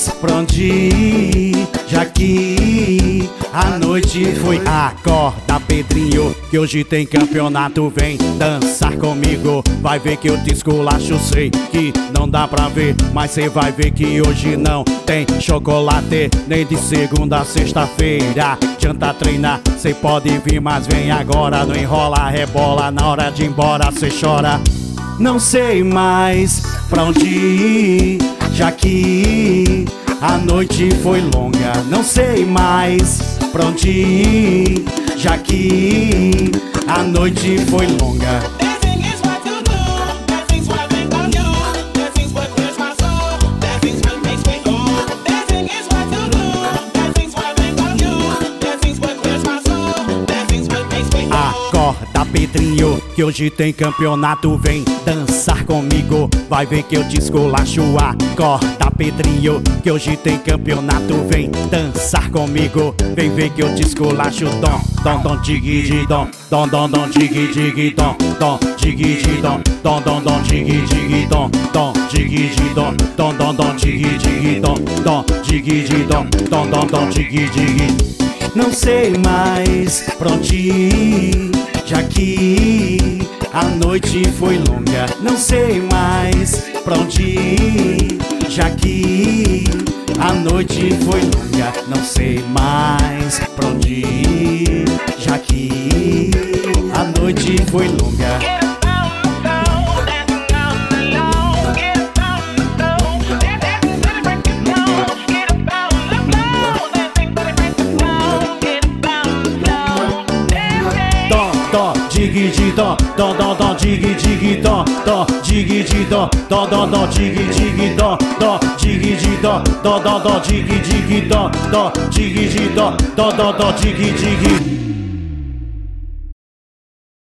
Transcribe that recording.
mais pra onde ir, já que a noite foi. Acorda, Pedrinho, que hoje tem campeonato. Vem dançar comigo, vai ver que eu te esculacho. Sei que não dá pra ver, mas cê vai ver que hoje não tem chocolate, nem de segunda a sexta-feira. Adianta treinar, cê pode vir, mas vem agora. Não enrola, rebola, na hora de ir embora cê chora. Não sei mais pra onde ir, já que a noite foi longa. Não sei mais pra onde ir, já que a noite foi longa. Acorda, Pedrinho, que hoje tem campeonato. Vem dançar comigo, vai ver que eu te esculacho. Acorda, Pedrinho, que hoje tem campeonato. Vem dançar comigo, vem ver que eu te esculacho. Dom, dom, dom, digui, dom, dom, dom, dom, digui, dom, dom, digui, dom, dom, dom, dom, digui, dom, dom, digui, dom, dom, dom, dom, digui, dom, dom, digui, dom, dom, dom, dom, digui. Não sei mais pra onde ir, já que a noite foi longa. Não sei mais pra onde ir, já que a noite foi longa. Não sei mais pra onde ir, já que a noite foi longa. Diggy dom, dom dom dom, diggy dom, dom diggy dom, dom dom dom, diggy dom, dom diggy dom, dom dom dom, diggy dom, dom diggy dom, dom dom dom, diggy.